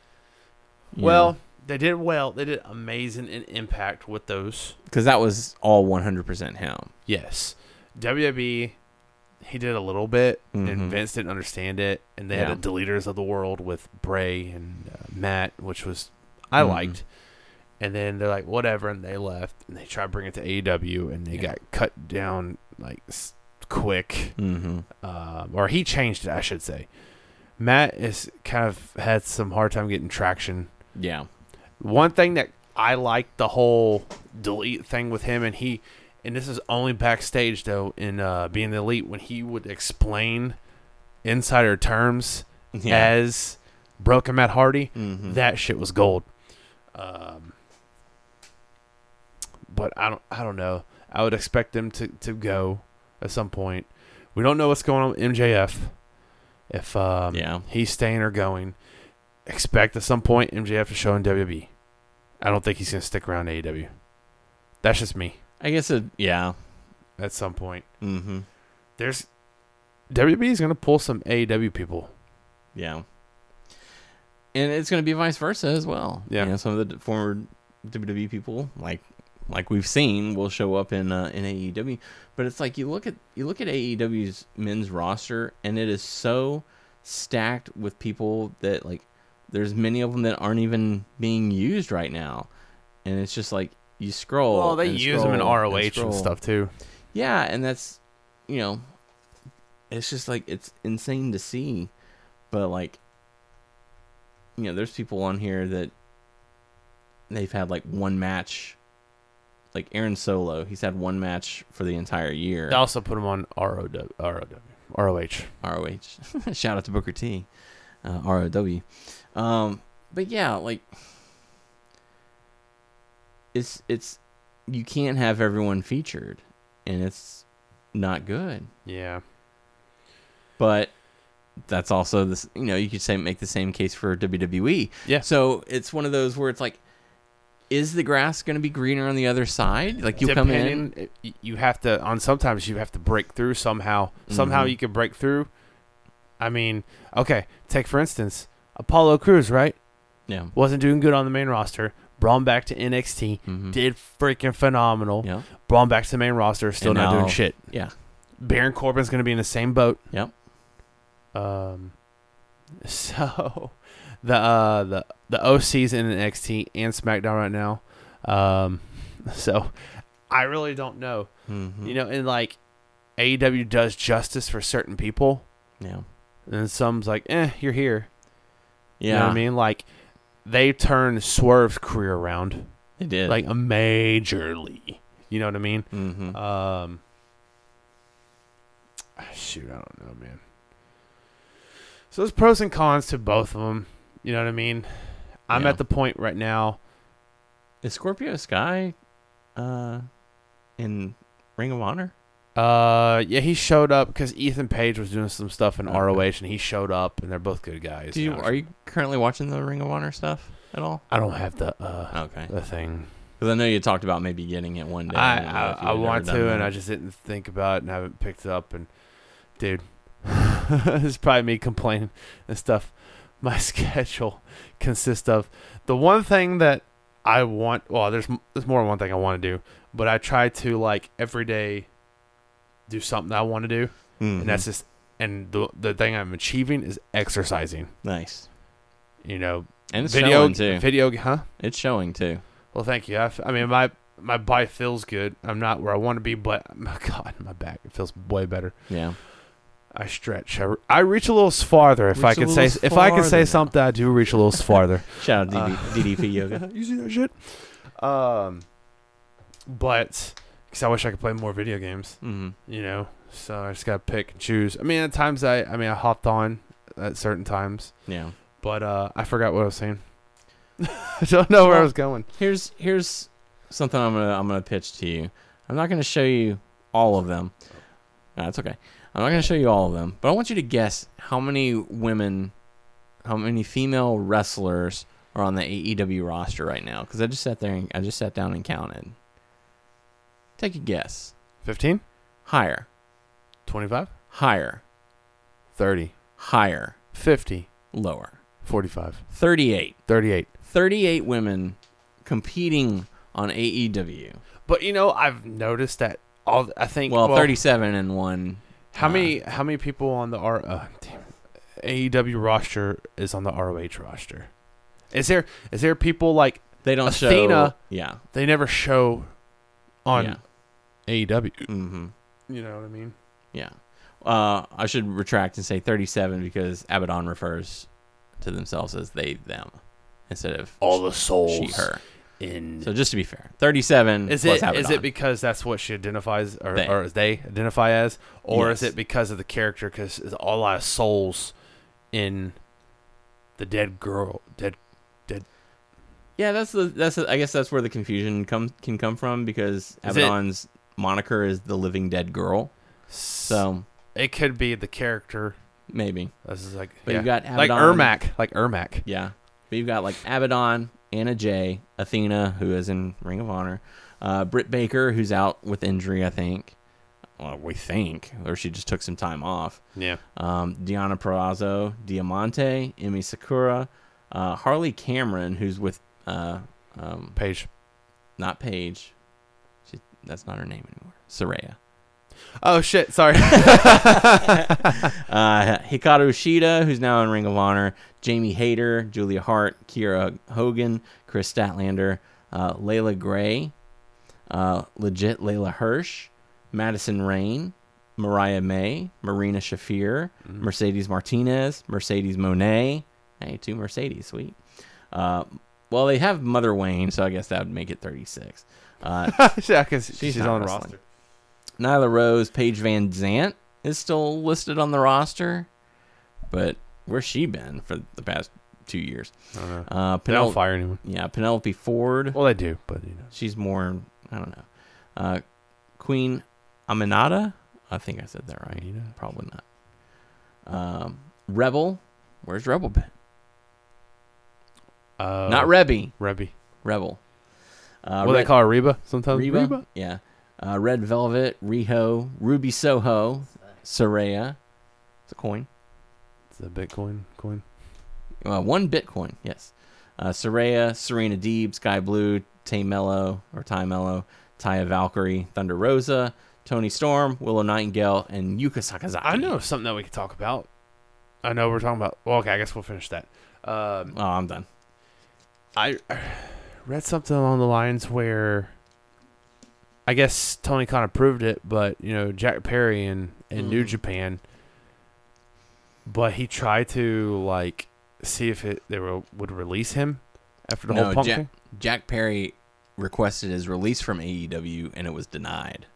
You Well, they did well. They did amazing in Impact with those. because that was all one hundred percent him. Yes. W W E, he did a little bit, Mhm. and Vince didn't understand it, and they Yeah. had the Deleters of the World with Bray and uh, Matt, which was I Mhm. liked. And then they're like, whatever, and they left, and they tried to bring it to A E W, and they Yeah. got cut down like s- quick. Mm-hmm. Um, or he changed it, I should say. Matt is kind of had some hard time getting traction. Yeah. One thing that I liked the whole delete thing with him, and he, and this is only backstage though, in uh, being the elite, when he would explain insider terms Yeah. as Broken Matt Hardy, Mhm. that shit was gold. Um, but I don't, I don't know. I would expect them to, to go at some point. We don't know what's going on with M J F. If um, Yeah. he's staying or going, expect at some point M J F to show in W W E. I don't think he's going to stick around A E W. That's just me. I guess it. Yeah. At some point, Mm-hmm. there's W W E is going to pull some A E W people. Yeah. And it's going to be vice versa as well. Yeah. You know, some of the former W W E people, like like we've seen, will show up in uh, in A E W. But it's like you look at you look at A E W's men's roster, and it is so stacked with people that like there's many of them that aren't even being used right now, and it's just like you scroll. Well, they and use them in scroll R O H and scroll. stuff too. Yeah, and that's, you know, it's just like it's insane to see, but like, you know, there's people on here that they've had like one match like Aaron Solo. He's had one match for the entire year. They also put him on R O W, R O W, R O H. R O H. Shout out to Booker T. Uh, R O W. Um, but yeah, like it's it's you can't have everyone featured, and it's not good. Yeah. But that's also this. You know, you could say make the same case for W W E. Yeah. So it's one of those where it's like, is the grass going to be greener on the other side? Like you come in, Depending, you have to on sometimes you have to break through somehow. Somehow Mhm. you can break through. I mean, okay, take for instance Apollo Crews, right? yeah, Wasn't doing good on the main roster. Brought him back to N X T. Mhm. Did freaking phenomenal. yeah, Brought him back to the main roster. Still And not now- doing shit. yeah, Baron Corbin's going to be in the same boat. yep. Um, so the uh the the O C's in N X T and SmackDown right now. Um, so I really don't know. Mm-hmm. You know, and like A E W does justice for certain people, yeah, and some's like, eh, you're here. yeah. You know what I mean? Like they turned Swerve's career around, They did. like majorly. You know what I mean? mm-hmm. Um, shoot, I don't know, man. So there's pros and cons to both of them. You know what I mean? I'm Yeah. at the point right now. Is Scorpio Sky, uh, in Ring of Honor? Uh, yeah, he showed up because Ethan Page was doing some stuff in Okay. R O H, and he showed up, and they're both good guys. Do you know. are you currently watching the Ring of Honor stuff at all? I don't have the uh Okay, the thing. because I know you talked about maybe getting it one day. I don't know I, if you I had want ever to, done and that. I just didn't think about it and haven't picked it up. And dude, this is probably me complaining and stuff. My schedule consists of the one thing that I want. Well, there's there's more than one thing I want to do, but I try to like every day do something that I want to do, Mhm. and that's just and the the thing I'm achieving is exercising. nice, You know, and it's video showing too. video, huh? It's showing too. Well, thank you. I, f- I mean, my my body feels good. I'm not where I want to be, but my God, my back it feels way better. Yeah, I stretch. I, re- I reach a little s- farther. If Reach I a can say little if I can say farther. something, I do reach a little s- farther. shout out Uh, D D P Yoga. You see that shit? Um, but because I wish I could play more video games, Mm-hmm. you know. So I just gotta pick and choose. I mean, at times I, I mean, I hopped on at certain times, Yeah. but uh, I forgot what I was saying. I don't know where I Well, was going. Here's here's something I'm gonna I'm gonna pitch to you. I'm not gonna show you all of them. No, that's okay. I'm not gonna show you all of them, but I want you to guess how many women, how many female wrestlers are on the A E W roster right now. Because I just sat there and I just sat down and counted. Take a guess. fifteen, Higher, twenty-five, higher, thirty, higher, fifty, lower. forty-five, thirty-eight. thirty-eight. thirty-eight women competing on A E W. But you know, I've noticed that all. I think Well, thirty-seven and one. How uh, many? How many people on the R? Uh, damn, A E W roster is on the R O H roster? Is there? Is there people like They don't show. Athena- Yeah. they never show on Yeah. A E W? Mm-hmm. You know what I mean? Yeah. Uh, I should retract and say thirty-seven because Abaddon refers to themselves as they, them, instead of All the souls she, her. in. So just to be fair, thirty-seven is plus it? Abaddon. Is it because that's what she identifies, or They. or as they identify as, or is Yes. it because of the character? Because there's a lot of souls in the dead girl, dead. Yeah, that's the that's the, I guess that's where the confusion come can come from because Is it- Abaddon's moniker is the living dead girl. So It could be the character. maybe. This is like, But yeah. you've got like Abaddon. Ermac, like Ermac. Yeah. But you've got like Abaddon, Anna Jay, Athena, who is in Ring of Honor, uh, Britt Baker, who's out with injury, I think. Well, we think, or she just took some time off. Yeah. Um, Deonna Purrazzo, Diamante, Emi Sakura, uh, Harley Cameron, who's with uh, um, Paige. not Paige. She, that's not her name anymore. Saraya. Oh shit! Sorry. uh, Hikaru Shida, who's now in Ring of Honor, Jamie Hayter, Julia Hart, Kiera Hogan, Chris Statlander, uh, Layla Gray, uh, legit Layla Hirsch, Madison Rain, Mariah May, Marina Shafir, Mhm. Mercedes Martinez, Mercedes Monet. Hey, two Mercedes, sweet. Uh, Well, they have Mother Wayne, so I guess that would make it thirty-six. Uh, yeah, because she's, she's she's not on the wrestling. roster. Nyla Rose, Paige Van Zant is still listed on the roster, but where's she been for the past two years? I don't know. Uh, They don't Penel- fire anyone. yeah, Penelope Ford. Well, they do, but you know. She's more, I don't know. Uh, Queen Aminata? I think I said that right. Aminata? Probably not. Um, Rebel. Where's Rebel been? Uh, Not Rebby. Rebby. Rebel. Uh, What do they Red- call her? Reba? Sometimes Reba? Reba? Yeah. Uh, Red Velvet, Riho, Ruby Soho, Saraya. It's a coin. It's a Bitcoin coin. Uh, one Bitcoin, yes. Uh, Saraya, Serena Deeb, Sky Blue, Tay Mello, or Ty Mello, Taya Valkyrie, Thunder Rosa, Tony Storm, Willow Nightingale, and Yuka Sakazaki. I know something that we could talk about. I know we're talking about. Well, okay, I guess we'll finish that. Um, Oh, I'm done. I read something along the lines where I guess Tony kind of proved it, but you know Jack Perry in, in Mm. New Japan, but he tried to like see if it they were, would release him after the No, whole Punk Jack, thing. Jack Perry requested his release from A E W, and it was denied.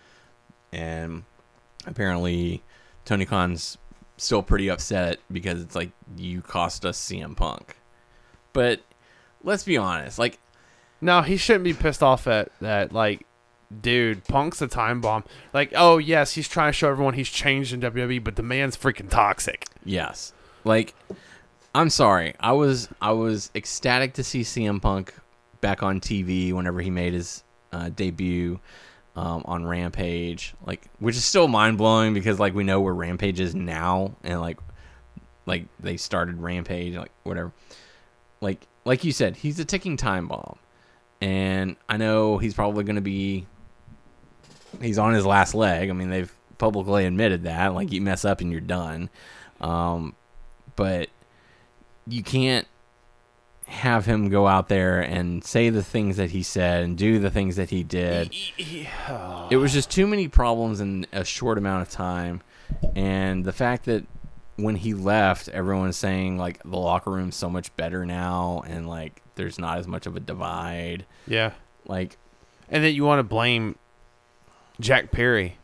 And apparently, Tony Khan's still pretty upset because it's like, you cost us C M Punk. But let's be honest, like, No, he shouldn't be pissed off at that. Like, dude, Punk's a time bomb. Like, oh yes, he's trying to show everyone he's changed in W W E, but the man's freaking toxic. yes, like, I'm sorry, I was I was ecstatic to see C M Punk back on T V whenever he made his uh, debut um, on Rampage, like, which is still mind blowing because like we know where Rampage is now, and like like they started Rampage, like whatever. Like like you said, he's a ticking time bomb. And I know he's probably going to be, he's on his last leg. I mean, they've publicly admitted that. Like, you mess up and you're done. Um, but you can't have him go out there and say the things that he said and do the things that he did. It was just too many problems in a short amount of time. And the fact that when he left, everyone's saying, like, the locker room's so much better now and, like, there's not as much of a divide. Yeah. Like, And then you want to blame Jack Perry.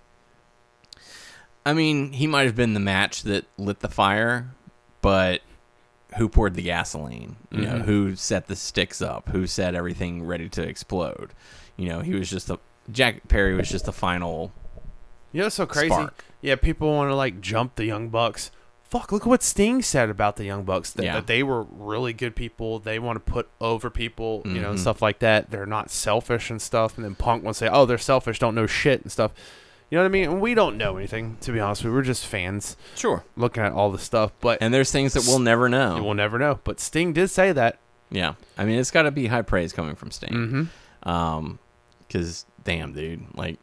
I mean, he might have been the match that lit the fire, but who poured the gasoline? You know, Mhm. who set the sticks up? Who set everything ready to explode? You know, he was just a Jack Perry was just the final. You know what's so crazy? Spark. Yeah, people want to like jump the Young Bucks. Fuck, look at what Sting said about the Young Bucks. That, Yeah. that they were really good people. They want to put over people, you know, and Mhm. stuff like that. They're not selfish and stuff. And then Punk wants to say, oh, they're selfish, don't know shit and stuff. You know what I mean? And we don't know anything, to be honest with you. We're just fans Sure. looking at all the stuff. But And there's things that we'll never know. we'll never know. But Sting did say that. Yeah. I mean, it's got to be high praise coming from Sting. Mm-hmm. Um, because damn, dude, like,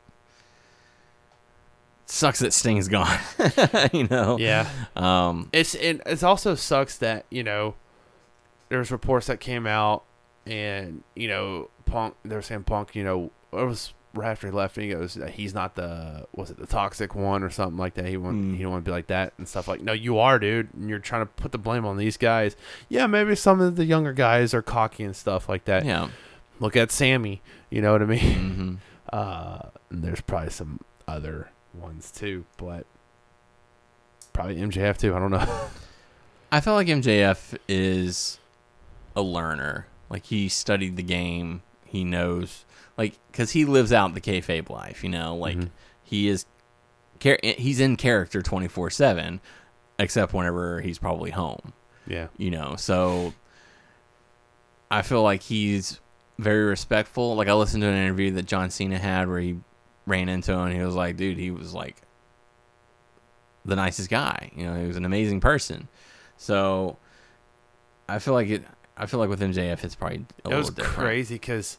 sucks that Sting's gone. You know. Yeah. Um. It's it, it's also sucks that, you know, there's reports that came out and, you know, Punk, they're saying Punk, you know, it was right after he left and he goes, that he's not the, was it the toxic one or something like that? He want, Mm. he don't want to be like that and stuff like, no, you are, dude. And you're trying to put the blame on these guys. Yeah, maybe some of the younger guys are cocky and stuff like that. Yeah. Look at Sammy, you know what I mean? Mm-hmm. Uh, and there's probably some other ones too, but probably M J F too. I don't know. I feel like M J F is a learner. Like, he studied the game. He knows, like, because he lives out the kayfabe life, you know? Like, Mhm. he is, char- he's in character twenty-four seven, except whenever he's probably home, Yeah. you know? So, I feel like he's very respectful. Like, I listened to an interview that John Cena had where he ran into him, and he was like, dude, he was, like, the nicest guy. You know, he was an amazing person. So, I feel like it. I feel like with M J F, it's probably a It little was different. crazy because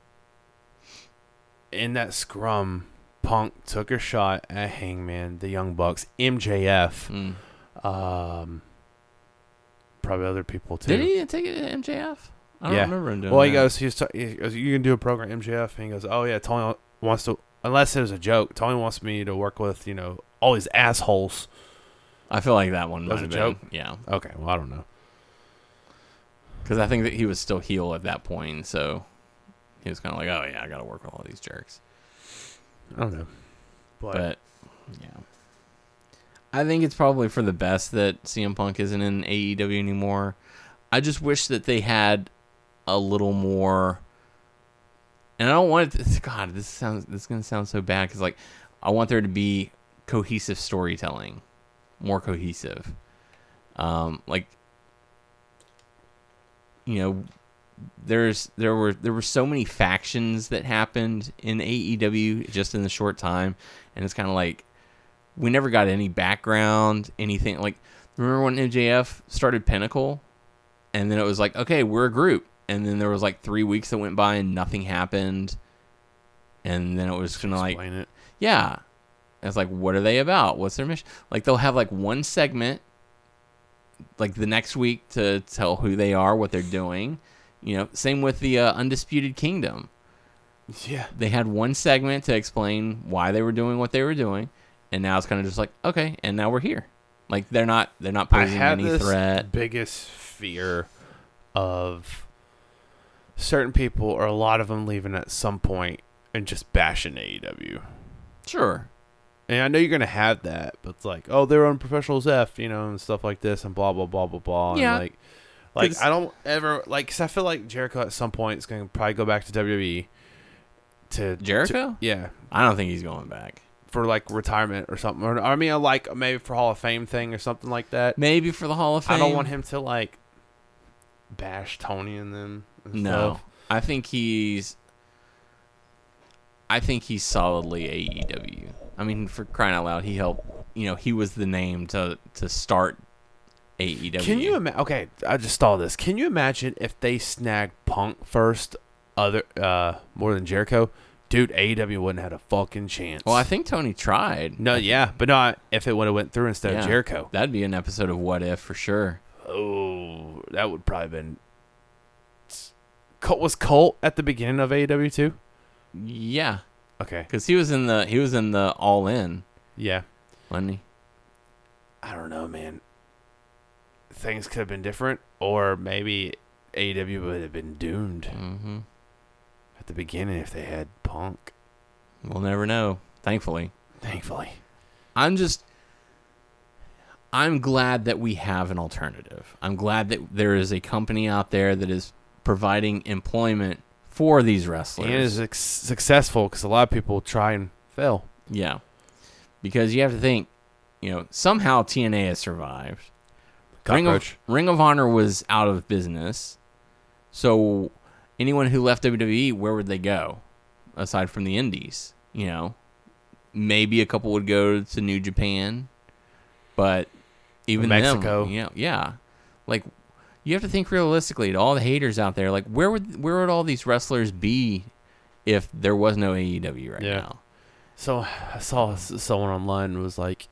in that scrum, Punk took a shot at Hangman, the Young Bucks, M J F, Mm. um, probably other people too. Did he take it to M J F? I don't Yeah. remember him doing Well, that. he goes, he, was ta- he goes, you can do a program M J F, and he goes, oh yeah, Tony wants to. Unless it was a joke, Tony wants me to work with, you know, all these assholes. I feel like that one That was might a have joke? been. Yeah. Okay, well I don't know. Because I think that he was still heel at that point, so he was kind of like, oh, yeah, I got to work with all these jerks. I don't know. But, But, yeah. I think it's probably for the best that C M Punk isn't in A E W anymore. I just wish that they had a little more... And I don't want it to... God, this sounds this is going to sound so bad, because, like, I want there to be cohesive storytelling. More cohesive. Um, like, you know, there's there were there were so many factions that happened in A E W just in the short time, and it's kind of like we never got any background, anything. Like, remember when M J F started Pinnacle, and then it was like, okay, we're a group, and then there was like three weeks that went by and nothing happened, and then it was kind of like, explain it. yeah, it's like, what are they about? What's their mission? Like, they'll have like one segment, like the next week, to tell who they are, what they're doing. You know, same with the uh, Undisputed Kingdom. Yeah. They had one segment to explain why they were doing what they were doing, and now it's kind of just like, okay, and now we're here. Like, they're not they're not I posing have any this threat. biggest fear of certain people, or a lot of them, leaving at some point and just bashing A E W. Sure. And I know you're going to have that, but it's like, oh, they're unprofessional as F, you know, and stuff like this, and blah, blah, blah, blah, blah. Yeah. And like, like 'Cause- I don't ever, like, because I feel like Jericho at some point is going to probably go back to W W E. To Jericho? to- yeah. I don't think he's going back. For, like, retirement or something. Or, I mean, like, maybe for Hall of Fame thing or something like that. Maybe for the Hall of Fame. I don't want him to, like, bash Tony and them. And No. stuff. I think he's... I think he's solidly A E W. I mean, for crying out loud, he helped... You know, he was the name to, to start A E W. Can you imagine? Okay, I just saw this. Can you imagine if they snagged Punk first, other uh, more than Jericho? Dude, A E W wouldn't have had a fucking chance. Well, I think Tony tried. No, yeah, but not if it would have went through instead Yeah. of Jericho. That'd be an episode of What If for sure. Oh, that would probably been. Colt was Colt at the beginning of A E W too. Yeah, Okay, because he was in the he was in the All In, yeah. wasn't he? I don't know, man. Things could have been different, or maybe A E W would have been doomed Mm-hmm. at the beginning if they had Punk. We'll never know. Thankfully, Thankfully. I'm just. I'm glad that we have an alternative. I'm glad that there is a company out there that is providing employment for these wrestlers. And is ex- successful because a lot of people try and fail. Yeah. Because you have to think, you know, somehow T N A has survived. Ring of, Cockroach. Ring of Honor was out of business. So anyone who left W W E, where would they go? Aside from the indies, you know. Maybe a couple would go to New Japan. But even Mexico. them, you know, yeah. Like, you have to think realistically to all the haters out there. Like, where would where would all these wrestlers be if there was no A E W right Yeah. now? So I saw s- someone online was like,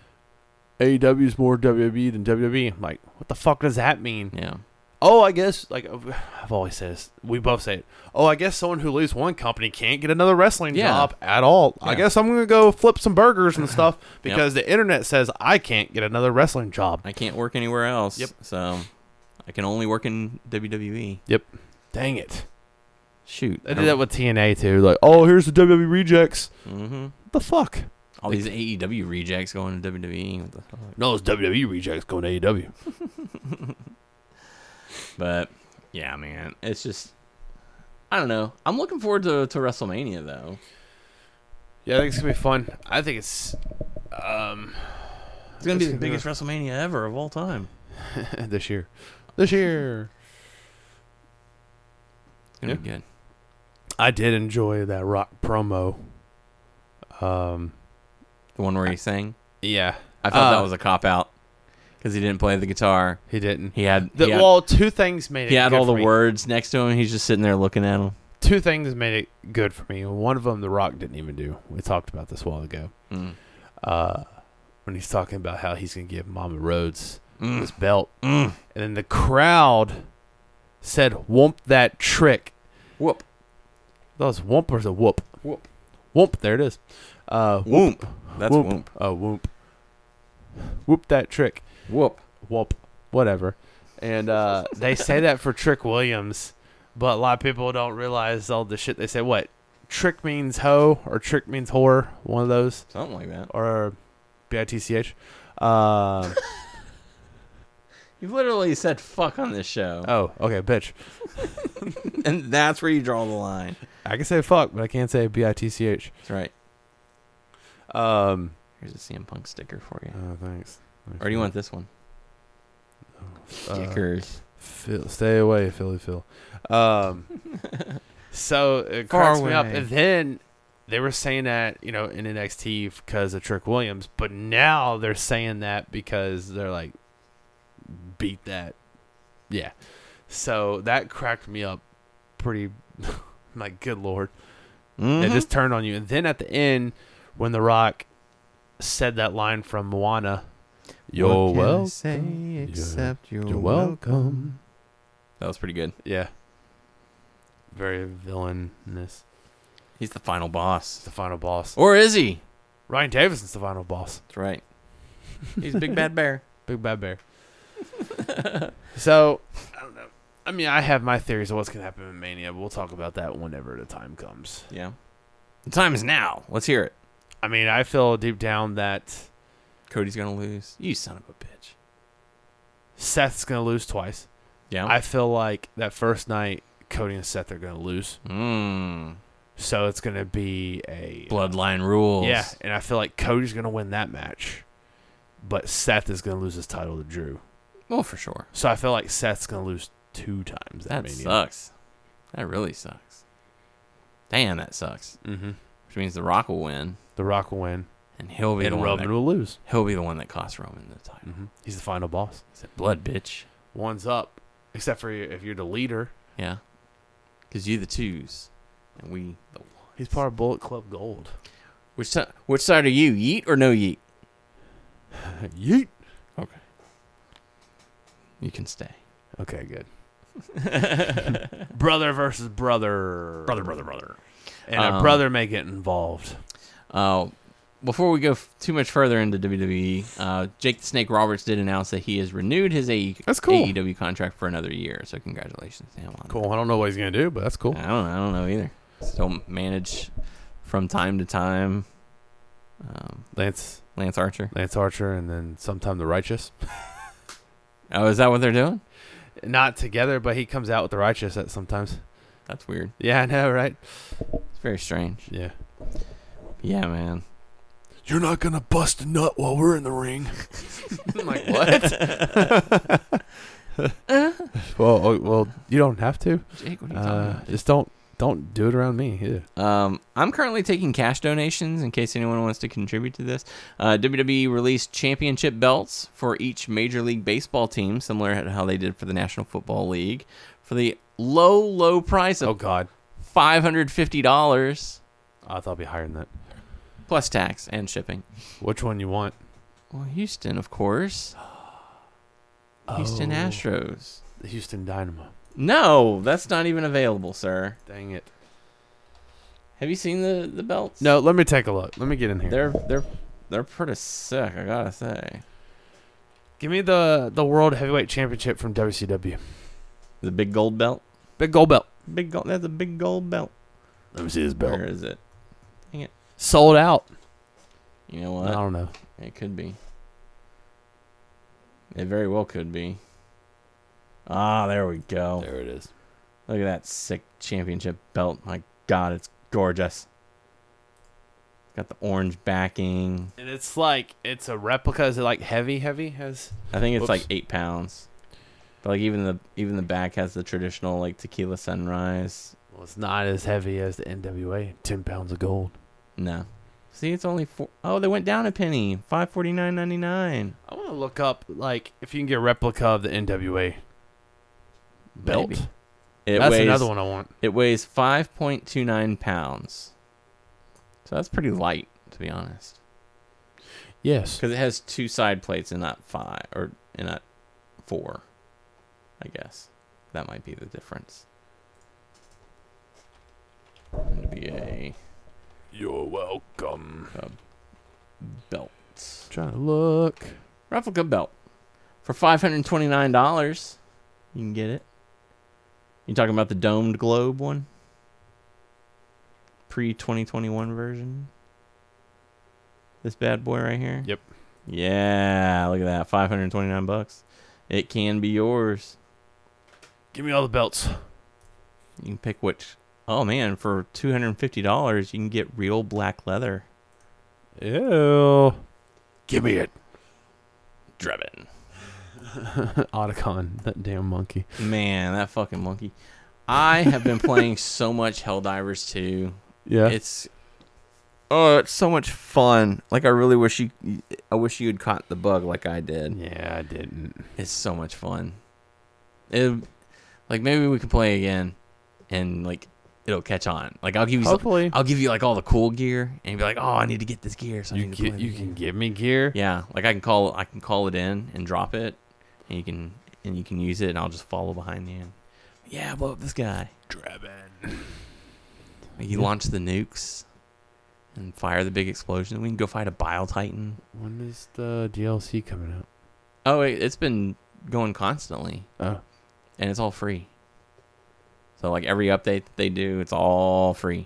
A E W is more W W E than W W E. I'm like, what the fuck does that mean? Yeah. Oh, I guess, like, I've always said this. We both say it. Oh, I guess someone who leaves one company can't get another wrestling Yeah. job at all. I Yeah. guess I'm going to go flip some burgers and stuff because the internet says I can't get another wrestling job. I can't work anywhere else. Yep. So I can only work in W W E. Yep. Dang it. Shoot. I did that with T N A, too. Like, oh, here's the W W E rejects. Mm-hmm. What the fuck? All these A E W rejects going to W W E. What the fuck? No, it's W W E rejects going to A E W. But yeah, man, it's just I don't know. I'm looking forward to to WrestleMania though. Yeah, I think it's going to be fun. I think it's... um, It's gonna be It's the gonna be biggest WrestleMania ever of all time. this year. This year. It's gonna Yeah. be good. I did enjoy that Rock promo. Um, The one where he sang. yeah. I thought Uh, that was a cop out because he didn't play the guitar. He didn't. He had The, he had, well, two things made it he had good all the for me. words next to him. He's just sitting there looking at him. Two things made it good for me. One of them, The Rock didn't even do. We talked about this a while ago. Mm. Uh, when he's talking about how he's going to give Mama Rhodes Mm. this belt. Mm. And then the crowd said, whoop that trick. Whoop. That was whoop or is it whoop? Whoop. Whoop, there it is. Uh, Whoop. That's whoop. whoop. Oh, whoop. Whoop that trick. Whoop. Whoop. Whatever. And uh, they say that for Trick Williams, but a lot of people don't realize all the shit they say. What? Trick means hoe or trick means whore. One of those. Something like that. Or B I T C H. Uh, You've literally said fuck on this show. oh, okay, bitch. And that's where you draw the line. I can say fuck, but I can't say B I T C H. That's right. Um, Here's a C M Punk sticker for you. oh, thanks. thanks. Or do you want this one? Uh, Stickers. Phil, stay away, Philly Phil. Um, so it Far cracks me up. away. And then they were saying that, you know, in N X T because of Trick Williams, but now they're saying that because they're like, beat that. Yeah. So that cracked me up pretty, like, good Lord. Mhm. It just turned on you. And then at the end, when The Rock said that line from Moana, You're What can I welcome. say except you're, You're welcome. welcome. That was pretty good. Yeah. Very villainous. He's the final boss. The final boss. Or is he? Ryan Davison's the final boss. That's right. He's a big bad bear. Big bad bear. So, I don't know. I mean, I have my theories of what's going to happen in Mania, but we'll talk about that whenever the time comes. Yeah. The time is now. Let's hear it. I mean, I feel deep down that Cody's going to lose. You son of a bitch. Seth's going to lose twice. Yeah. I feel like that first night, Cody and Seth are going to lose. Mmm. So it's going to be a Bloodline rules. Yeah, and I feel like Cody's going to win that match, but Seth is going to lose his title to Drew. Well, for sure. So I feel like Seth's going to lose two times. That, That Mania. sucks. That really sucks. Damn, that sucks. Mm-hmm. Which means The Rock will win, The Rock will win, and he'll be and the one. Roman That, will lose. he'll be the one that costs Roman the title. Mm-hmm. He's the final boss. He said, "Blood, bitch." One's up, except for if you're the leader. Yeah. Because you the twos, and we the ones. He's part of Bullet Club Gold. Which si- which side are you? Yeet or no yeet? Yeet. Okay. You can stay. Okay, good. Brother versus brother. Brother, brother, brother. And a Um, brother may get involved. Uh, before we go f- too much further into W W E, uh, Jake the Snake Roberts did announce that he has renewed his A- That's cool. A E W contract for another year. So congratulations to him on Cool. I don't know what he's going to do, but that's cool. that. I don't. I don't know either. Still manage from time to time. Um, Lance Lance Archer. Lance Archer, and then sometime the Righteous. Oh, is that what they're doing? Not together, but he comes out with the Righteous at sometimes. That's weird. Yeah, I know, right? It's very strange. Yeah. Yeah, man. You're not gonna bust a nut while we're in the ring. I'm like, what? well, oh, well, you don't have to. Jake, what are you talking Uh, about? just don't don't do it around me. Yeah. Um, I'm currently taking cash donations in case anyone wants to contribute to this. Uh, W W E released championship belts for each Major League Baseball team, similar to how they did for the National Football League, for the low, low price Oh of God, five hundred fifty dollars I thought it'd be higher than that. plus tax and shipping. Which one you want? Well, Houston, of course. Houston Oh. Astros. The Houston Dynamo. No, that's not even available, sir. Dang it. Have you seen the, the belts? No, let me take a look. Let me get in here. They're they're they're pretty sick, I gotta say. Give me the the World Heavyweight Championship from W C W. The big gold belt. Big gold belt. Big gold. That's a big gold belt. Let me see this Where is it? Sold out. You know I what? don't know. It could be. It very well could be. Ah, there we go. There it is. Look at that sick championship belt. My God, it's gorgeous. Got the orange backing. And it's like it's a replica. Is it like heavy? Heavy has. I think it's Whoops. like eight pounds. But like even the even the back has the traditional like tequila sunrise. Well, it's not as heavy as the N W A. Ten pounds of gold. No. See, it's only four. Oh, they went down a penny. Five forty nine ninety nine. I want to look up like if you can get a replica of the N W A belt. Maybe. It That's weighs, another one I want. It weighs five point two nine pounds. So that's pretty light, to be honest. Yes. Because it has two side plates and not five, or and not four, I guess. That might be the difference. Going to be a You're welcome. belt. Trying to look. Replica belt. For five hundred twenty-nine dollars. You can get it. You talking about the domed globe one? Pre twenty twenty-one version? This bad boy right here? Yep. Yeah, look at that. five hundred twenty-nine bucks. It can be yours. Give me all the belts. You can pick which. Oh, man, for two hundred fifty dollars, you can get real black leather. Ew. Give me it. Drebin. Otacon, that damn monkey. Man, that fucking monkey. I have been playing so much Helldivers two. Yeah. It's oh, it's so much fun. Like I really wish you I wish you had caught the bug like I did. Yeah, I didn't. It's so much fun. It like maybe we can play again and like it'll catch on. Like I'll give you Hopefully. some, I'll give you like all the cool gear and you'll be like, "Oh, I need to get this gear." So I You need to get, play you this can game. give me gear. Yeah, like I can call I can call it in and drop it and you can and you can use it and I'll just follow behind you. And, yeah, blow up this guy. Drebin. Like you launch the nukes and fire the big explosion. We can go fight a Bile Titan. When is the D L C coming out? Oh, it, it's been going constantly, Oh. and it's all free. So like every update that they do, it's all free.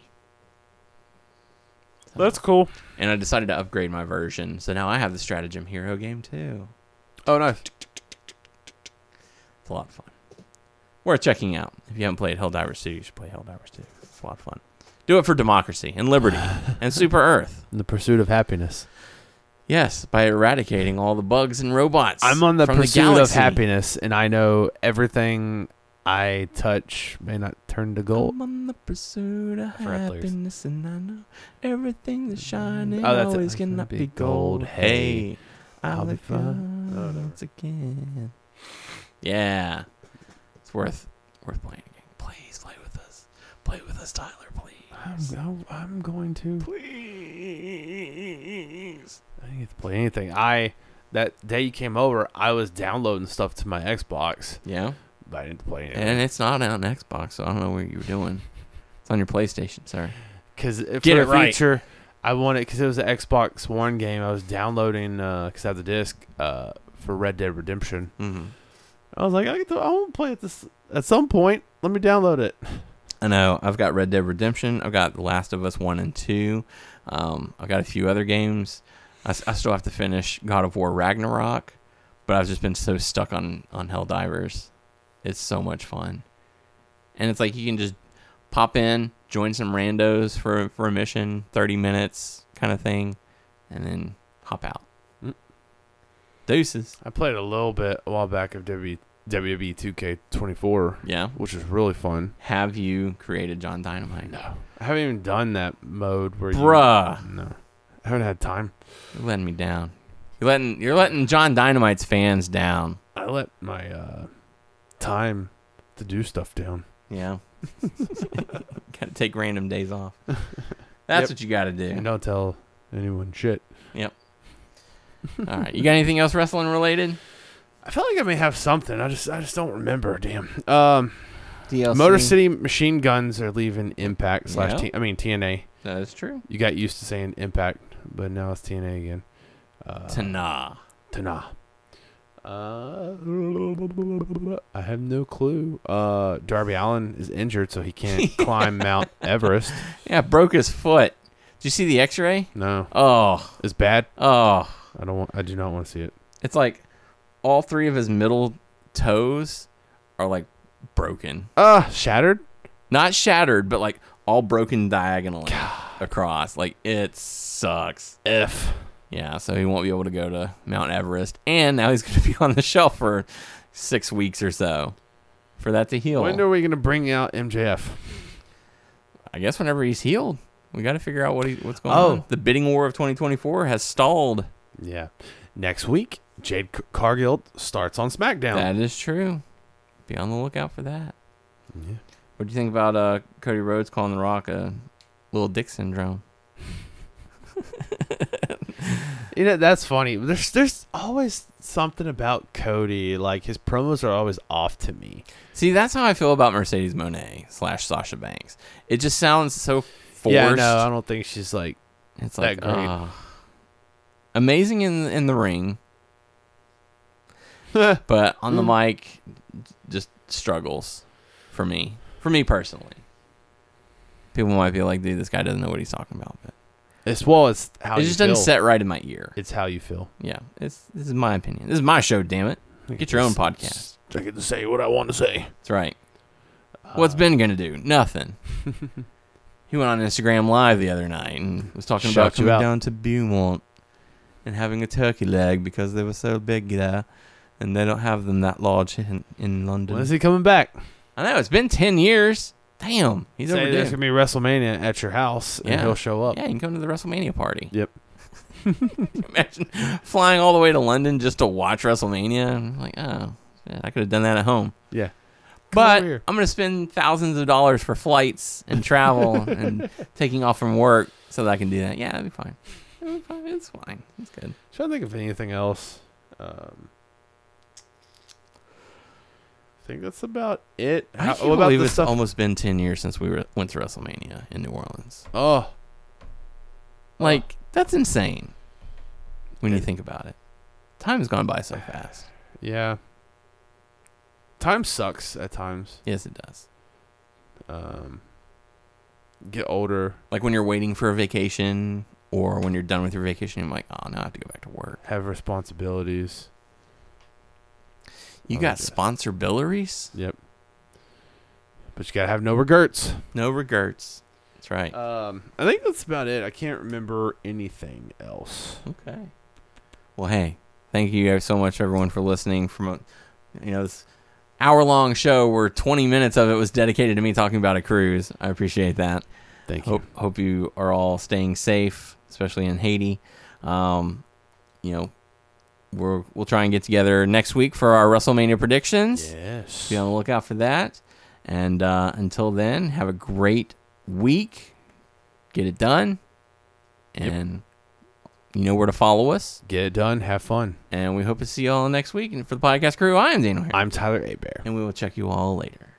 So- That's cool. And I decided to upgrade my version, so now I have the Stratagem Hero game too. Oh, nice. It's a lot of fun. Worth checking out. If you haven't played Helldivers two, you should play Helldivers two. It's a lot of fun. Do it for democracy and liberty and Super Earth. In the pursuit of happiness. Yes, by eradicating all the bugs and robots. I'm on the from pursuit the of galaxy. happiness, and I know everything I touch may not turn to gold. I'm on the pursuit of Fred Lewis. happiness, and I know everything that's shining Oh, that's it. always It's cannot gonna be be gold. gold. Hey, Hey, I'll, I'll be be fine fine. Oh, no. once again. Yeah, it's worth worth playing again. Please play with us. Play with us, Tyler. Please. I'm, I'm going to. Please. I didn't get to play anything. I that day you came over, I was downloading stuff to my Xbox, Yeah, but I didn't play anything. and it's not out on Xbox, so I don't know what you were doing. It's on your PlayStation, sir. Because for Get it the right. future, I wanted because it was an Xbox One game. I was downloading because I have the disc uh, for Red Dead Redemption. Mm-hmm. I was like, I, get to, I want to play it this at some point. Let me download it. I know. I've got Red Dead Redemption. I've got The Last of Us one and two. Um, I've got a few other games. I, s- I still have to finish God of War Ragnarok, but I've just been so stuck on, on Helldivers. It's so much fun. And it's like you can just pop in, join some randos for, for a mission, thirty minutes kind of thing, and then hop out. Mm. Deuces. I played a little bit a while back of W W E two K twenty-four, Yeah. which is really fun. Have you created John Dynamite? No, I haven't even done that mode where Bruh. you. No, I haven't had time. You're letting me down. You're letting you're letting John Dynamite's fans down. I let my uh, time to do stuff down. Yeah. Gotta take random days off. That's Yep. what you gotta do. And don't tell anyone shit. All right. You got anything else wrestling related? I feel like I may have something. I just I just don't remember. Damn. Um, D L C. Motor City Machine Guns are leaving Impact slash Yeah. T- I mean T N A. That is true. You got used to saying Impact, but now it's T N A again. Uh, Tana. Tana. Uh, I have no clue. Uh, Darby Allin is injured, so he can't climb Mount Everest. Yeah, broke his foot. Did you see the X-ray? No, Oh, it's bad. oh. I don't want. I do not want to see it. It's like all three of his middle toes are like broken. Uh, shattered. Not shattered, but like all broken diagonally across. Like it sucks. If Yeah, so he won't be able to go to Mount Everest, and now he's going to be on the shelf for six weeks or so for that to heal. when are we gonna bring out M J F? I guess whenever he's healed, we got to figure out what he, what's going Oh. on. The bidding war of twenty twenty-four has stalled. Yeah, next week Jade C- Cargill starts on SmackDown. That is true. Be on the lookout for that. Yeah. What do you think about uh, Cody Rhodes calling The Rock a little dick syndrome? You know, that's funny. There's there's always something about Cody. Like his promos are always off to me. See, that's how I feel about Mercedes Moné slash Sasha Banks. It just sounds so forced. Yeah, no, I don't think she's like. It's that like great. uh, amazing in in the ring. But on the mic, just struggles for me. For me personally. People might be like, dude, this guy doesn't know what he's talking about. But As well as how it you just feel. doesn't set right in my ear. It's how you feel. Yeah, it's this is my opinion. This is my show, damn it. Get your own podcast. I get to say what I want to say. That's right. What's Ben gonna do? Nothing. He went on Instagram Live the other night and was talking about Shout you coming out. down to Beaumont and having a turkey leg because they were so big there, and they don't have them that large in, in London. When is he coming back? I know, it's been ten years. Damn, he's Say overdue. there's gonna be WrestleMania at your house, and Yeah. he'll show up. Yeah, you can come to the WrestleMania party. Yep. Imagine flying all the way to London just to watch WrestleMania. I'm like, oh, yeah, I could have done that at home. Yeah. But over here. I'm going to spend thousands of dollars for flights and travel and taking off from work so that I can do that. Yeah, that'd be fine. It'll be fine. It's fine. It's good. Trying to think of anything else. Um, I think that's about it. I How, can't what about believe the it's stuff? almost been ten years since we were, went to WrestleMania in New Orleans. Oh, Like, that's insane when you think about it. Time has gone by so fast. yeah. Time sucks at times. Yes, it does. Um, get older, Like when you're waiting for a vacation or when you're done with your vacation, you're like, oh, now I have to go back to work. have responsibilities. You Oh, got yeah. sponsor-billeries? Yep. But you gotta have no regrets. No regrets. That's right. Um, I think that's about it. I can't remember anything else. Okay. Well, hey, thank you guys so much, everyone, for listening. From a, you know, this hour-long show where twenty minutes of it was dedicated to me talking about a cruise. I appreciate that. Thank you. Hope hope you are all staying safe, especially in Haiti. Um, you know, we're we'll try and get together next week for our WrestleMania predictions. Yes. Be on the lookout for that. And uh, until then, have a great week. Get it done. And you know where to follow us. Get it done. Have fun. And we hope to see you all next week. And for the podcast crew, I am Daniel here. I'm Tyler Abear. And we will check you all later.